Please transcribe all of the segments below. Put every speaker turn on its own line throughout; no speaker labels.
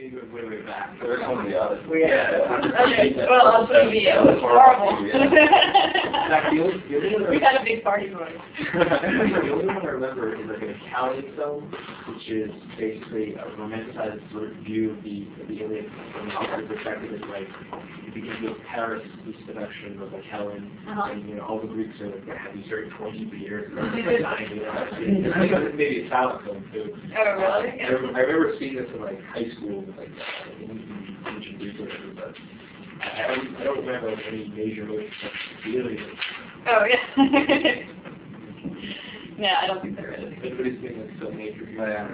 you go way back. There's only the others.
Okay, well, I'll show you. It was horrible. We had a big party for it.
The only one I remember is like an Italian film, which is basically a romanticized sort of view of the Iliad from the outside perspective. It's like it begins with Paris, this seduction of like Helen, and all the Greeks are like have these very 20 beers. Maybe a silent film too.
Oh, really?
I remember seeing this in like high school, like in ancient Greek or whatever, but I don't remember like, any major movies of the Iliad.
Oh, yeah. Yeah, I don't think there is.
Everybody's being like so major.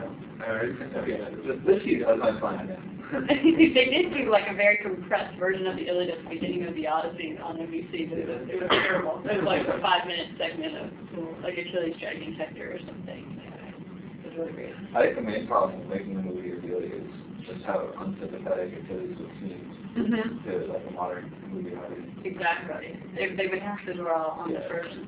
This year was my plan.
They did do like a very compressed version of the Iliad at the beginning of the Odyssey on NBC, but it was terrible. It was like a 5-minute segment of like Achilles dragging Hector or something. It was really great.
I think the main problem with making the movie of Iliad is just how unsympathetic Achilles would seem to like a modern movie audience.
Exactly. They would have to draw on the version.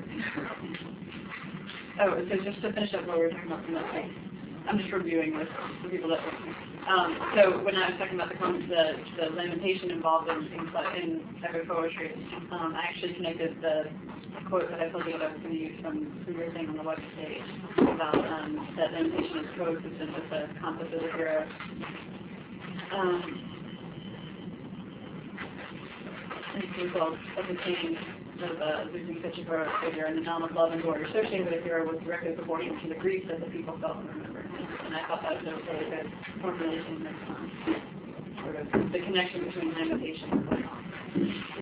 Oh, so just to finish up what we were talking about from that thing, I'm just reviewing with the people that were here. So when I was talking about the lamentation involved in epic poetry, I actually connected the quote that I told you about from your thing on the web page about that lamentation is coexistent with the concept of the hero. It's called the king of losing such a heroic figure, and the noun of love and glory associated with a hero was directly proportional to the grief that the people felt and remembered. And I thought that was a really good formulation of sort of the connection between lamentation and love.